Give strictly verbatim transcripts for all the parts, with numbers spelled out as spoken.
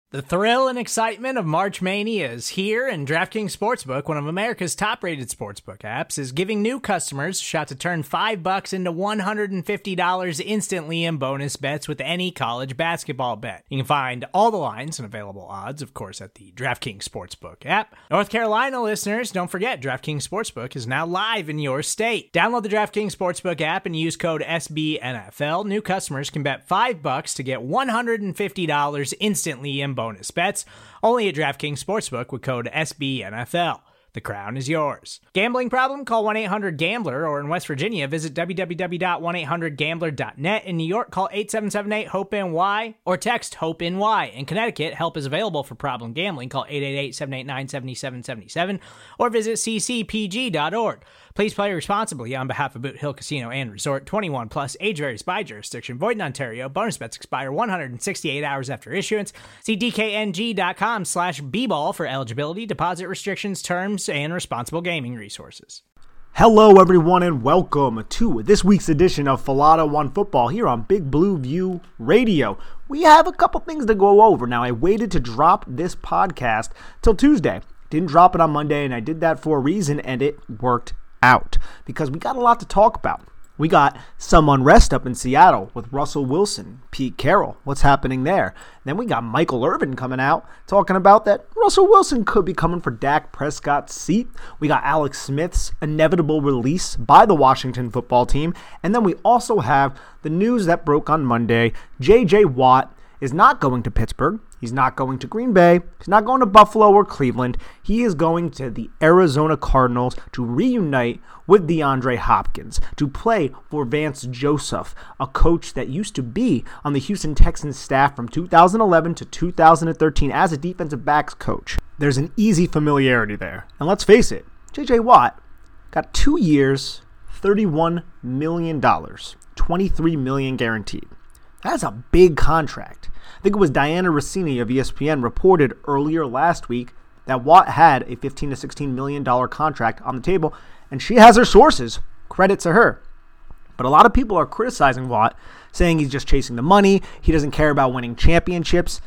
The thrill and excitement of March Mania is here, and DraftKings Sportsbook, one of America's top-rated sportsbook apps, is giving new customers a shot to turn five bucks into one hundred fifty dollars instantly in bonus bets with any college basketball bet. You can find all the lines and available odds, of course, at the DraftKings Sportsbook app. North Carolina listeners, don't forget, DraftKings Sportsbook is now live in your state. Download the DraftKings Sportsbook app and use code S B N F L. New customers can bet five bucks to get one hundred fifty dollars instantly in bonus bets, only at DraftKings Sportsbook with code S B N F L. The crown is yours. Gambling problem? Call one eight hundred gambler, or in West Virginia, visit w w w dot one eight hundred gambler dot net. In New York, call eight seven seven eight hope N Y or text HOPE-NY. In Connecticut, help is available for problem gambling. Call eight eight eight, seven eight nine, seven seven seven seven or visit c c p g dot org. Please play responsibly on behalf of Boot Hill Casino and Resort. twenty-one plus, age varies by jurisdiction. Void in Ontario. Bonus bets expire one hundred sixty-eight hours after issuance. See d k n g dot com slash b ball for eligibility, deposit restrictions, terms, and responsible gaming resources. Hello, everyone, and welcome to this week's edition of Falata One Football here on Big Blue View Radio. We have a couple things to go over. Now, I waited to drop this podcast till Tuesday. Didn't drop it on Monday, and I did that for a reason, and it worked out because we got a lot to talk about. We got some unrest up in Seattle with Russell Wilson, Pete Carroll. What's happening there? Then we got Michael Irvin coming out talking about that Russell Wilson could be coming for Dak Prescott's seat. We got Alex Smith's inevitable release by the Washington football team. And then we also have the news that broke on Monday. J J Watt is not going to Pittsburgh. He's not going to Green Bay. He's not going to Buffalo or Cleveland. He is going to the Arizona Cardinals to reunite with DeAndre Hopkins, to play for Vance Joseph, a coach that used to be on the Houston Texans staff from two thousand eleven to two thousand thirteen as a defensive backs coach. There's an easy familiarity there. And let's face it, J J Watt got two years, thirty-one million dollars, twenty-three million dollars guaranteed. That's a big contract. I think it was Diana Rossini of E S P N reported earlier last week that Watt had a fifteen to sixteen million dollars contract on the table, and she has her sources. Credit to her. But a lot of people are criticizing Watt, saying he's just chasing the money, he doesn't care about winning championships.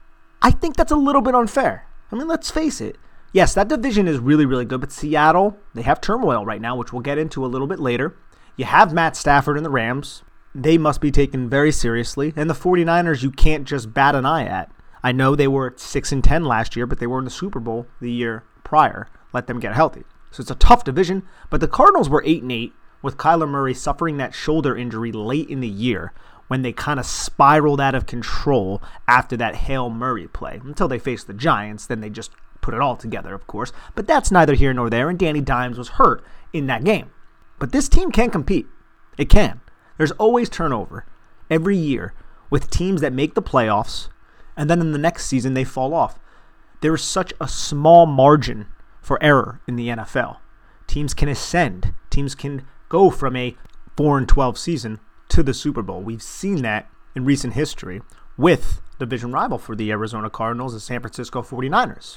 I think that's a little bit unfair. I mean, let's face it. Yes, that division is really, really good, but Seattle, they have turmoil right now, which we'll get into a little bit later. You have Matt Stafford and the Rams. They must be taken very seriously. And the 49ers, you can't just bat an eye at. I know they were at six and ten last year, but they were in the Super Bowl the year prior. Let them get healthy. So it's a tough division. But the Cardinals were eight and eight with Kyler Murray suffering that shoulder injury late in the year when they kind of spiraled out of control after that Hail Murray play. Until they faced the Giants, then they just put it all together, of course. But that's neither here nor there, and Danny Dimes was hurt in that game. But this team can compete. It can. There's always turnover every year with teams that make the playoffs, and then in the next season they fall off. There is such a small margin for error in the N F L. Teams can ascend. Teams can go from a four and twelve season to the Super Bowl. We've seen that in recent history with division rival for the Arizona Cardinals and San Francisco 49ers.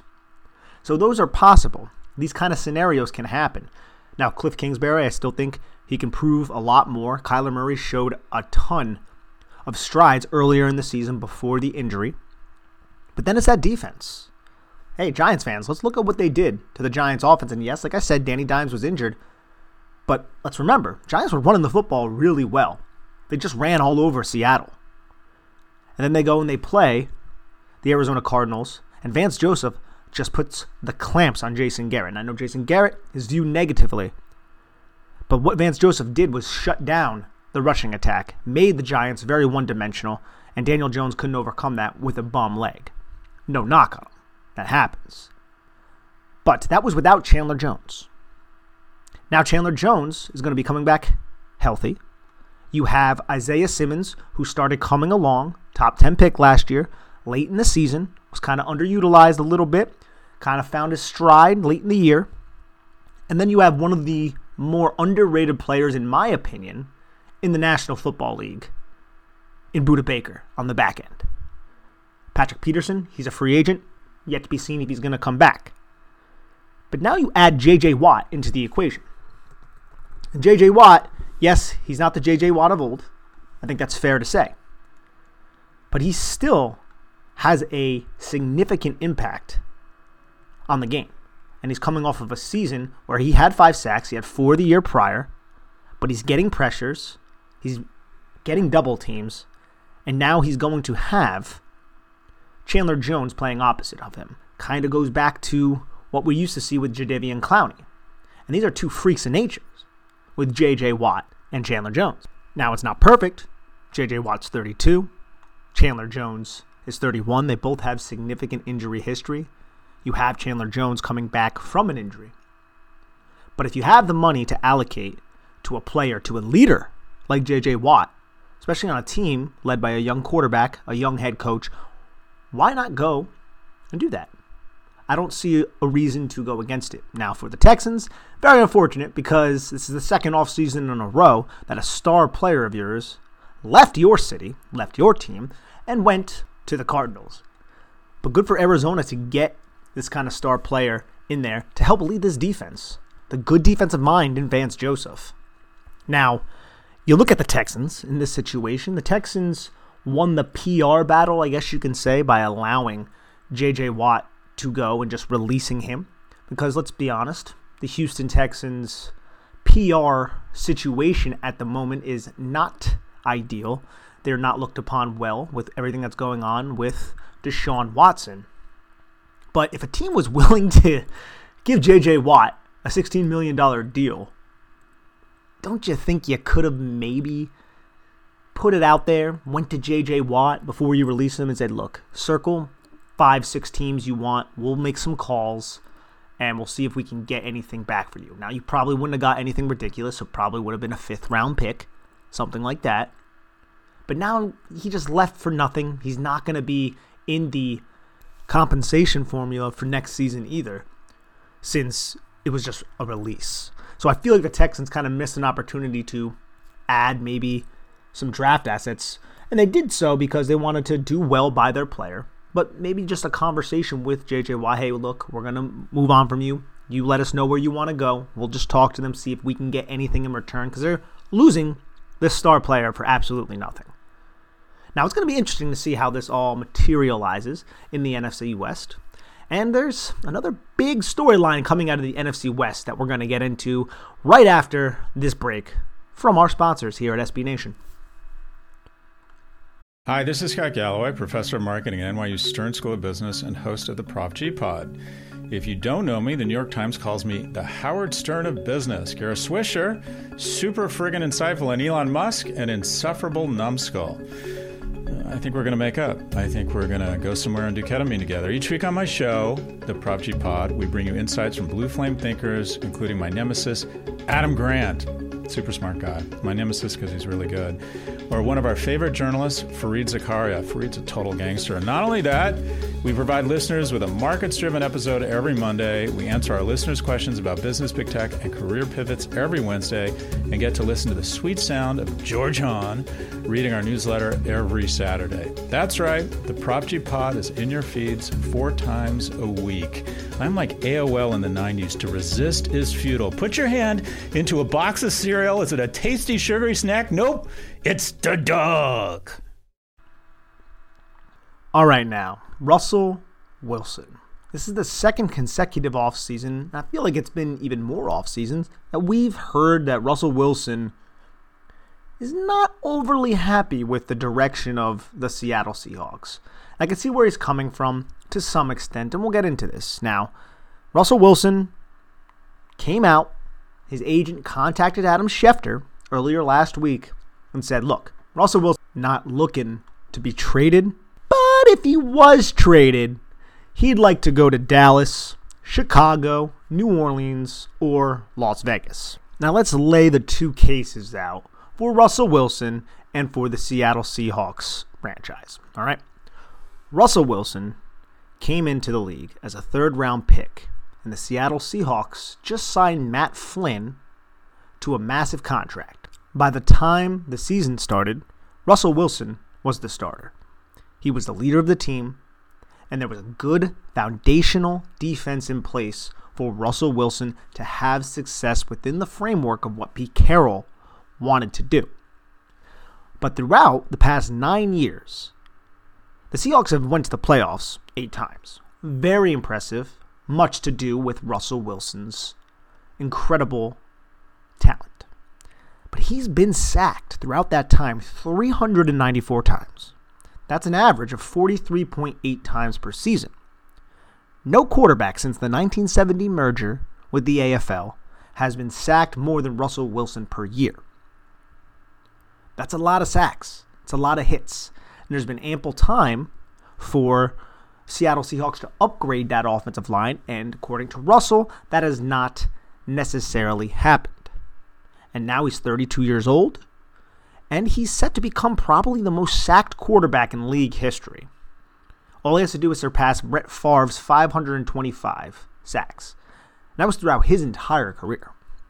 So those are possible. These kind of scenarios can happen. Now, Cliff Kingsbury, I still think he can prove a lot more. Kyler Murray showed a ton of strides earlier in the season before the injury. But then it's that defense. Hey, Giants fans, let's look at what they did to the Giants offense. And yes, like I said, Danny Dimes was injured. But let's remember, Giants were running the football really well. They just ran all over Seattle. And then they go and they play the Arizona Cardinals. And Vance Joseph just puts the clamps on Jason Garrett. And I know Jason Garrett is viewed negatively. But what Vance Joseph did was shut down the rushing attack, made the Giants very one-dimensional, and Daniel Jones couldn't overcome that with a bum leg. No knock on him. That happens. But that was without Chandler Jones. Now Chandler Jones is going to be coming back healthy. You have Isaiah Simmons, who started coming along, top ten pick last year, late in the season, was kind of underutilized a little bit, kind of found his stride late in the year. And then you have one of the more underrated players, in my opinion, in the National Football League, in Budda Baker on the back end. Patrick Peterson, he's a free agent, yet to be seen if he's going to come back. But now you add J J Watt into the equation. And J J Watt, yes, he's not the J J Watt of old. I think that's fair to say. But he's still has a significant impact on the game. And he's coming off of a season where he had five sacks. He had four the year prior. But he's getting pressures. He's getting double teams. And now he's going to have Chandler Jones playing opposite of him. Kind of goes back to what we used to see with Jadeveon Clowney. And these are two freaks of nature with J J. Watt and Chandler Jones. Now, it's not perfect. J J. Watt's thirty-two. Chandler Jones is thirty-one. They both have significant injury history. You have Chandler Jones coming back from an injury. But if you have the money to allocate to a player, to a leader like J J. Watt, especially on a team led by a young quarterback, a young head coach, why not go and do that? I don't see a reason to go against it. Now, for the Texans, very unfortunate because this is the second offseason in a row that a star player of yours left your city, left your team, and went to the Cardinals. But good for Arizona to get this kind of star player in there to help lead this defense. The good defensive mind in Vance Joseph. Now, you look at the Texans in this situation. The Texans won the P R battle, I guess you can say, by allowing J J. Watt to go and just releasing him. Because let's be honest, the Houston Texans P R situation at the moment is not ideal. They're not looked upon well with everything that's going on with Deshaun Watson. But if a team was willing to give J J. Watt a sixteen million dollars deal, don't you think you could have maybe put it out there, went to J J. Watt before you release him and said, look, circle five, six teams you want. We'll make some calls, and we'll see if we can get anything back for you. Now, you probably wouldn't have got anything ridiculous. It probably would have been a fifth-round pick, something like that. But now he just left for nothing. He's not going to be in the compensation formula for next season either, since it was just a release. So I feel like the Texans kind of missed an opportunity to add maybe some draft assets, and they did so because they wanted to do well by their player. But maybe just a conversation with J J. Watt. Hey, look, we're going to move on from you. You let us know where you want to go. We'll just talk to them, see if we can get anything in return, because they're losing this star player for absolutely nothing. Now, it's going to be interesting to see how this all materializes in the N F C West. And there's another big storyline coming out of the N F C West that we're going to get into right after this break from our sponsors here at S B Nation. Hi, this is Scott Galloway, professor of marketing at N Y U Stern School of Business and host of the Prop G Pod. If you don't know me, the New York Times calls me the Howard Stern of business. Kara Swisher, super friggin' insightful, and Elon Musk, an insufferable numbskull. I think we're going to make up. I think we're going to go somewhere and do ketamine together. Each week on my show, the Prop G Pod, we bring you insights from blue flame thinkers, including my nemesis, Adam Grant. Super smart guy. My nemesis because he's really good. Or one of our favorite journalists, Fareed Zakaria. Fareed's a total gangster. And not only that, we provide listeners with a markets-driven episode every Monday. We answer our listeners' questions about business, big tech, and career pivots every Wednesday, and get to listen to the sweet sound of George Hahn reading our newsletter every Saturday. That's right. The Prop G Pod is in your feeds four times a week. I'm like A O L in the nineties. To resist is futile. Put your hand into a box of cereal. Is it a tasty, sugary snack? Nope. It's the dog. All right, now, Russell Wilson. This is the second consecutive offseason. I feel like it's been even more offseasons that we've heard that Russell Wilson is not overly happy with the direction of the Seattle Seahawks. I can see where he's coming from to some extent, and we'll get into this. Now, Russell Wilson came out. His agent contacted Adam Schefter earlier last week and said, look, Russell Wilson not looking to be traded, but if he was traded, he'd like to go to Dallas, Chicago, New Orleans, or Las Vegas. Now let's lay the two cases out for Russell Wilson and for the Seattle Seahawks franchise. All right. Russell Wilson came into the league as a third-round pick, and the Seattle Seahawks just signed Matt Flynn to a massive contract. By the time the season started, Russell Wilson was the starter. He was the leader of the team, and there was a good foundational defense in place for Russell Wilson to have success within the framework of what Pete Carroll wanted to do. But throughout the past nine years, the The Seahawks have went to the playoffs eight times. Very impressive, much to do with Russell Wilson's incredible talent. But he's been sacked throughout that time three hundred ninety-four times. That's an average of forty-three point eight times per season. No quarterback since the nineteen seventy merger with the A F L has been sacked more than Russell Wilson per year. That's a lot of sacks. It's a lot of hits. And there's been ample time for Seattle Seahawks to upgrade that offensive line, and according to Russell, that has not necessarily happened. And now he's thirty-two years old, and he's set to become probably the most sacked quarterback in league history. All he has to do is surpass Brett Favre's five hundred twenty-five sacks. And that was throughout his entire career.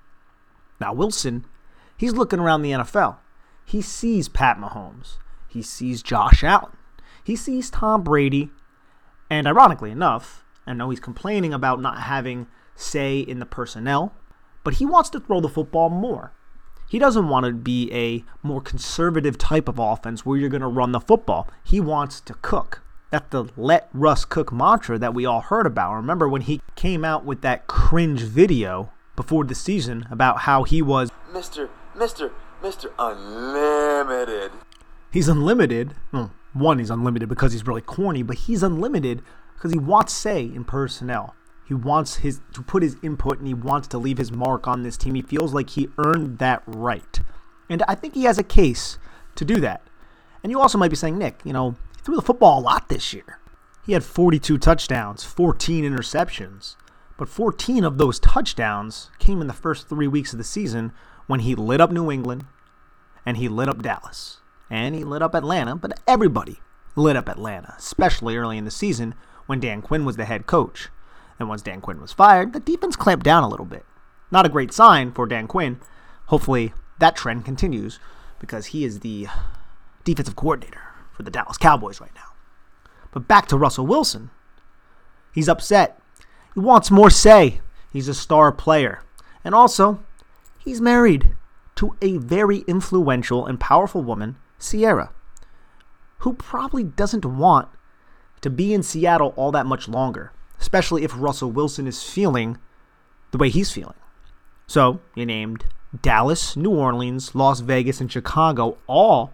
Now Wilson, he's looking around the N F L. He sees Pat Mahomes. He sees Josh Allen. He sees Tom Brady. And ironically enough, I know he's complaining about not having say in the personnel, but he wants to throw the football more. He doesn't want to be a more conservative type of offense where you're going to run the football. He wants to cook. That's the let Russ cook mantra that we all heard about. Remember when he came out with that cringe video before the season about how he was Mister, Mister, Mister Unlimited. He's unlimited. Well, one, he's unlimited because he's really corny, but he's unlimited because he wants say in personnel. He wants his to put his input, and he wants to leave his mark on this team. He feels like he earned that right. And I think he has a case to do that. And you also might be saying, Nick, you know, he threw the football a lot this year. He had forty-two touchdowns, fourteen interceptions. But fourteen of those touchdowns came in the first three weeks of the season when he lit up New England and he lit up Dallas. And he lit up Atlanta, but everybody lit up Atlanta, especially early in the season when Dan Quinn was the head coach. And once Dan Quinn was fired, the defense clamped down a little bit. Not a great sign for Dan Quinn. Hopefully that trend continues because he is the defensive coordinator for the Dallas Cowboys right now. But back to Russell Wilson. He's upset. He wants more say. He's a star player. And also, he's married to a very influential and powerful woman, Ciara, who probably doesn't want to be in Seattle all that much longer, especially if Russell Wilson is feeling the way he's feeling. So, you named Dallas, New Orleans, Las Vegas, and Chicago, all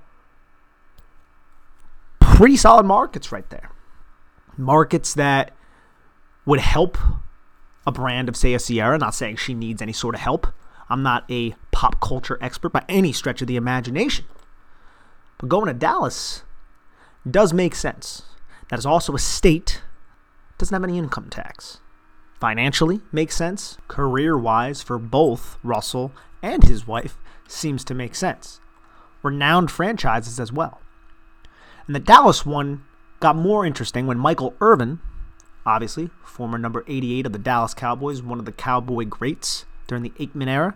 pretty solid markets right there. Markets that would help a brand of, say, a Ciara. Not saying she needs any sort of help. I'm not a pop culture expert by any stretch of the imagination. But going to Dallas does make sense. That is also a state that doesn't have any income tax. Financially makes sense. Career-wise for both Russell and his wife seems to make sense. Renowned franchises as well. And the Dallas one got more interesting when Michael Irvin, obviously former number eighty-eight of the Dallas Cowboys, one of the Cowboy greats during the Aikman era,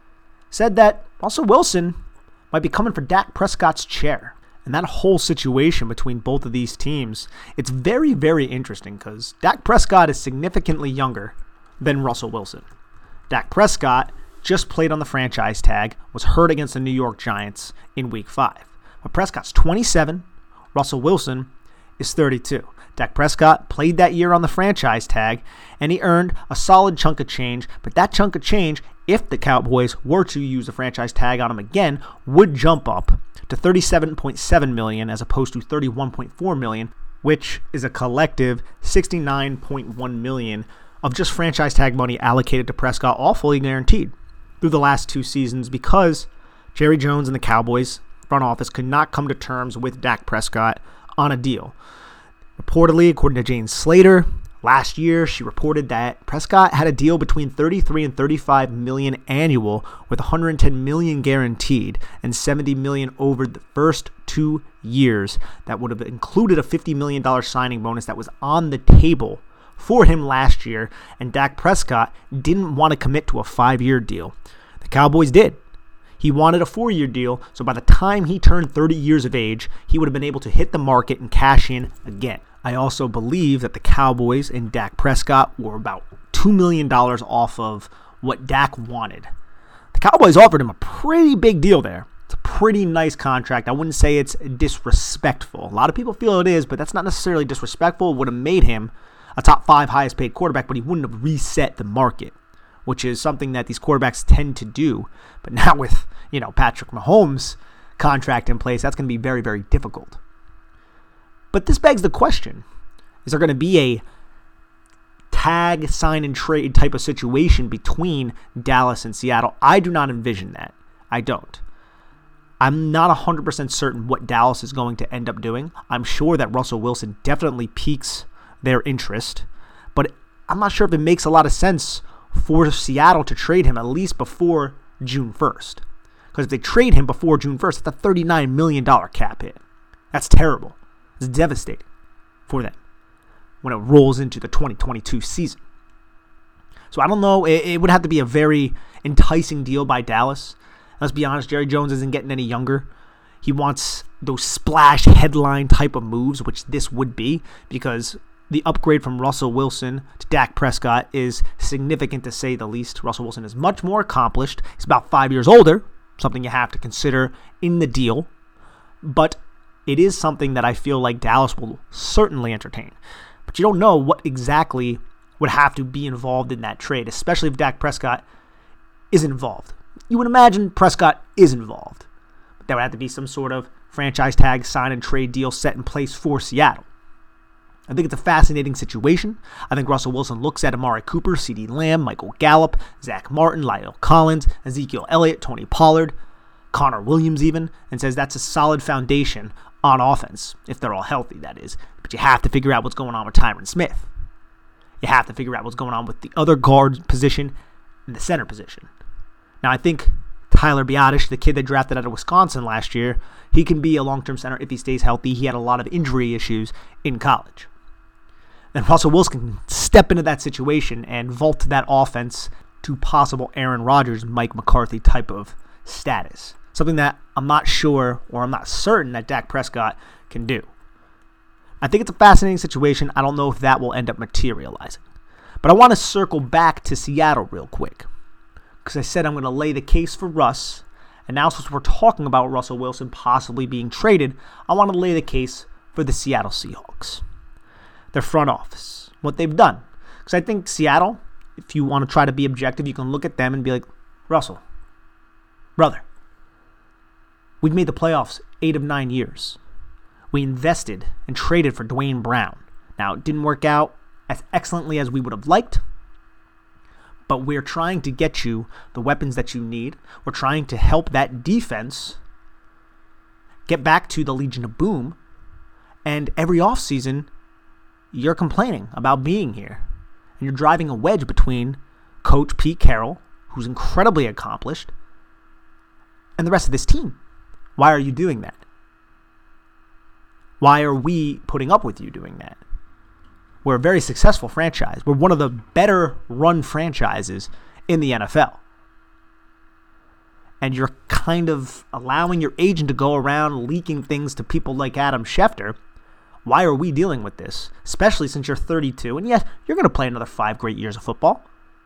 said that Russell Wilson might be coming for Dak Prescott's chair. And that whole situation between both of these teams, it's very, very interesting because Dak Prescott is significantly younger than Russell Wilson. Dak Prescott just played on the franchise tag, was hurt against the New York Giants in week five. But Prescott's twenty-seven, Russell Wilson is thirty-two. Dak Prescott played that year on the franchise tag, and he earned a solid chunk of change, but that chunk of change, if the Cowboys were to use the franchise tag on him again, would jump up to thirty-seven point seven million dollars as opposed to thirty-one point four million dollars, which is a collective sixty-nine point one million dollars of just franchise tag money allocated to Prescott, all fully guaranteed through the last two seasons because Jerry Jones and the Cowboys front office could not come to terms with Dak Prescott on a deal. Reportedly, according to Jane Slater, last year she reported that Prescott had a deal between thirty-three and thirty-five million annual with one hundred ten million guaranteed and seventy million over the first two years. That would have included a fifty million dollars signing bonus that was on the table for him last year, and Dak Prescott didn't want to commit to a five-year deal. The Cowboys did. He wanted a four-year deal, so by the time he turned thirty years of age, he would have been able to hit the market and cash in again. I also believe that the Cowboys and Dak Prescott were about two million dollars off of what Dak wanted. The Cowboys offered him a pretty big deal there. It's a pretty nice contract. I wouldn't say it's disrespectful. A lot of people feel it is, but that's not necessarily disrespectful. It would have made him a top five highest paid quarterback, but he wouldn't have reset the market, which is something that these quarterbacks tend to do. But now with, you know, Patrick Mahomes' contract in place, that's going to be very, very difficult. But this begs the question, is there going to be a tag, sign, and trade type of situation between Dallas and Seattle? I do not envision that. I don't. I'm not one hundred percent certain what Dallas is going to end up doing. I'm sure that Russell Wilson definitely piques their interest, but I'm not sure if it makes a lot of sense for Seattle to trade him at least before June first. Because if they trade him before June first, that's a thirty-nine million dollars cap hit. That's terrible. It's devastating for them when it rolls into the twenty twenty-two season. So I don't know. It, it would have to be a very enticing deal by Dallas. Let's be honest, Jerry Jones isn't getting any younger. He wants those splash headline type of moves, which this would be, because the upgrade from Russell Wilson to Dak Prescott is significant to say the least. Russell Wilson is much more accomplished. He's about five years older, something you have to consider in the deal. But it is something that I feel like Dallas will certainly entertain. But you don't know what exactly would have to be involved in that trade, especially if Dak Prescott is involved. You would imagine Prescott is involved. But there would have to be some sort of franchise tag, sign, and trade deal set in place for Seattle. I think it's a fascinating situation. I think Russell Wilson looks at Amari Cooper, CeeDee Lamb, Michael Gallup, Zach Martin, Lyle Collins, Ezekiel Elliott, Tony Pollard, Connor Williams even, and says that's a solid foundation on offense, if they're all healthy, that is. But you have to figure out what's going on with Tyron Smith. You have to figure out what's going on with the other guard position and the center position. Now, I think Tyler Biadasz, the kid they drafted out of Wisconsin last year, he can be a long-term center if he stays healthy. He had a lot of injury issues in college. Then Russell Wilson can step into that situation and vault that offense to possible Aaron Rodgers, Mike McCarthy type of status. Something that I'm not sure, or I'm not certain that Dak Prescott can do. I think it's a fascinating situation. I don't know if that will end up materializing. But I want to circle back to Seattle real quick, because I said I'm going to lay the case for Russ. And now since we're talking about Russell Wilson possibly being traded, I want to lay the case for the Seattle Seahawks. Their front office, what they've done. Because I think Seattle, if you want to try to be objective, you can look at them and be like, Russell, brother, we've made the playoffs eight of nine years. We invested and traded for Dwayne Brown. Now, it didn't work out as excellently as we would have liked, but we're trying to get you the weapons that you need. We're trying to help that defense get back to the Legion of Boom. And every offseason, you're complaining about being here. And you're driving a wedge between Coach Pete Carroll, who's incredibly accomplished, and the rest of this team. Why are you doing that? Why are we putting up with you doing that? We're a very successful franchise. We're one of the better run franchises in the N F L. And you're kind of allowing your agent to go around leaking things to people like Adam Schefter. Why are we dealing with this? Especially since you're thirty-two. And yes, you're going to play another five great years of football.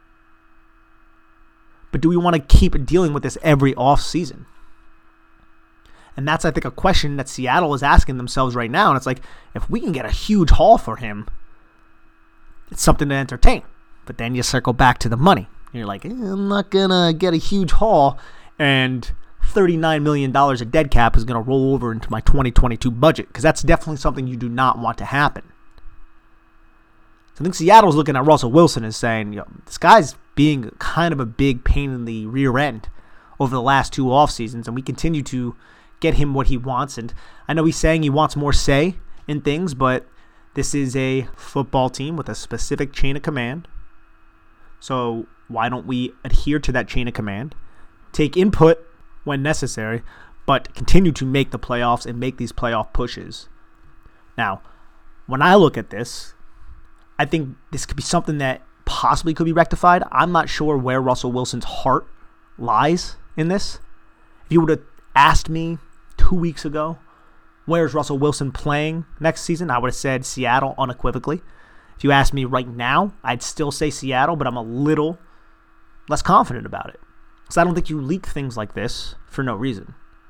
But do we want to keep dealing with this every offseason? And that's, I think, a question that Seattle is asking themselves right now. And it's like, if we can get a huge haul for him, it's something to entertain. But then you circle back to the money. You're like, eh, I'm not going to get a huge haul, and thirty-nine million dollars of dead cap is going to roll over into my twenty twenty-two budget, because that's definitely something you do not want to happen. So I think Seattle's looking at Russell Wilson and saying, you know, this guy's being kind of a big pain in the rear end over the last two off seasons, and we continue to get him what he wants. And I know he's saying he wants more say in things, but this is a football team with a specific chain of command. So why don't we adhere to that chain of command, take input when necessary, but continue to make the playoffs and make these playoff pushes? Now, when I look at this, I think this could be something that possibly could be rectified. I'm not sure where Russell Wilson's heart lies in this. If you would have asked me two weeks ago, where's Russell Wilson playing next season, I would have said Seattle unequivocally. If you ask me right now, I'd still say Seattle, but I'm a little less confident about it. Because I don't think you leak things like this for no reason.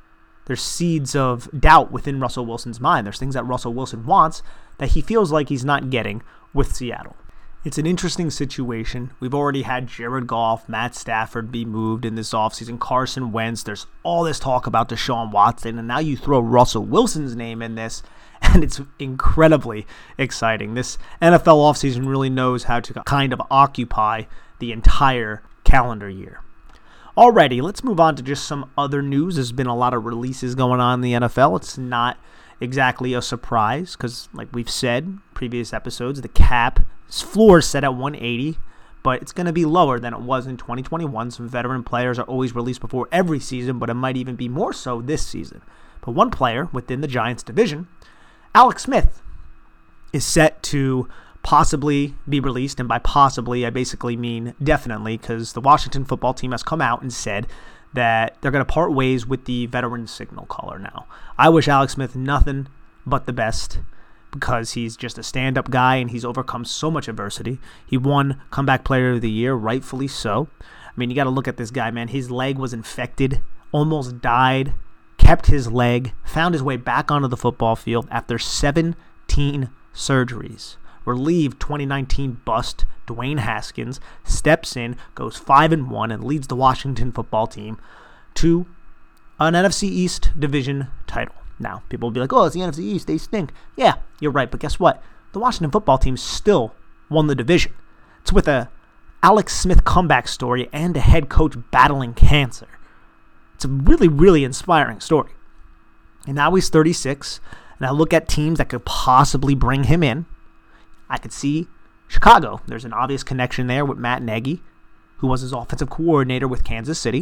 there's seeds of doubt within Russell Wilson's mind. There's things that Russell Wilson wants that he feels like he's not getting with Seattle. It's an interesting situation. We've already had Jared Goff, Matt Stafford be moved in this offseason, Carson Wentz. There's all this talk about Deshaun Watson, and now you throw Russell Wilson's name in this, and it's incredibly exciting. This N F L offseason really knows how to kind of occupy the entire calendar year. Alrighty, let's move on to just some other news. There's been a lot of releases going on in the N F L. It's not exactly a surprise because, like we've said in previous episodes, the cap floor is set at one eighty, but it's going to be lower than it was in twenty twenty-one. Some veteran players are always released before every season, but it might even be more so this season. But one player within the Giants division, Alex Smith, is set to possibly be released, and by possibly, I basically mean definitely, because the Washington football team has come out and said that they're going to part ways with the veteran signal caller now. I wish Alex Smith nothing but the best because he's just a stand-up guy and he's overcome so much adversity. He won Comeback Player of the Year, rightfully so. I mean, you got to look at this guy, man. His leg was infected, almost died, kept his leg, found his way back onto the football field after seventeen surgeries. Relieved twenty nineteen bust Dwayne Haskins steps in, goes five and one, and leads the Washington football team to an N F C East division title. Now, people will be like, oh, it's the N F C East, they stink. Yeah, you're right, but guess what? The Washington football team still won the division. It's with a Alex Smith comeback story and a head coach battling cancer. It's a really, really inspiring story. And now he's thirty-six, and I look at teams that could possibly bring him in. I could see Chicago. There's an obvious connection there with Matt Nagy, who was his offensive coordinator with Kansas City.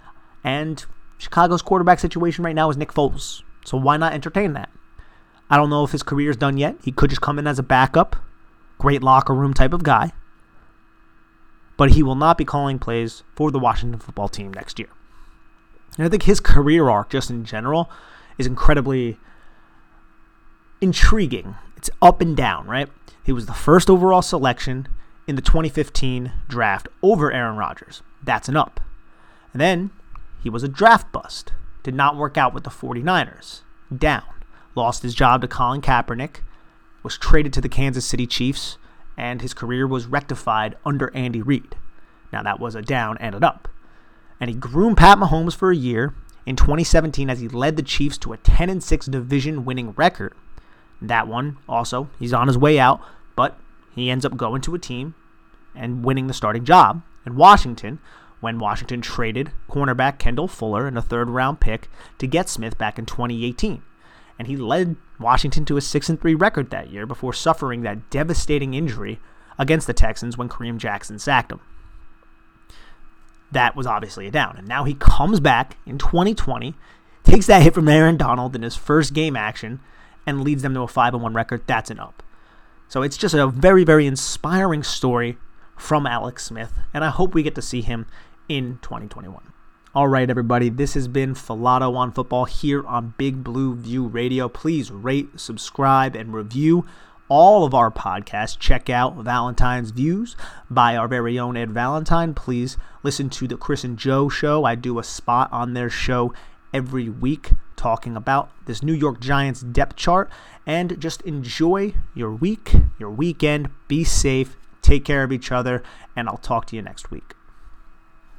And Chicago's quarterback situation right now is Nick Foles. So why not entertain that? I don't know if his career's done yet. He could just come in as a backup. Great locker room type of guy. But he will not be calling plays for the Washington football team next year. And I think his career arc, just in general, is incredibly intriguing. It's up and down, right? He was the first overall selection in the twenty fifteen draft over Aaron Rodgers. That's an up. And then he was a draft bust. Did not work out with the 49ers. Down. Lost his job to Colin Kaepernick. Was traded to the Kansas City Chiefs. And his career was rectified under Andy Reid. Now that was a down and an up. And he groomed Pat Mahomes for a year in twenty seventeen as he led the Chiefs to a ten and six division winning record. That one also, he's on his way out. But he ends up going to a team and winning the starting job in Washington when Washington traded cornerback Kendall Fuller and a third-round pick to get Smith back in twenty eighteen. And he led Washington to a six and three record that year before suffering that devastating injury against the Texans when Kareem Jackson sacked him. That was obviously a down. And now he comes back in twenty twenty, takes that hit from Aaron Donald in his first game action, and leads them to a five and one record. That's an up. So it's just a very, very inspiring story from Alex Smith, and I hope we get to see him in twenty twenty-one. All right, everybody, this has been Filato on Football here on Big Blue View Radio. Please rate, subscribe, and review all of our podcasts. Check out Valentine's Views by our very own Ed Valentine. Please listen to the Chris and Joe show. I do a spot on their show every week talking about this New York Giants depth chart, and just enjoy your week, your weekend. Be safe, take care of each other, and I'll talk to you next week.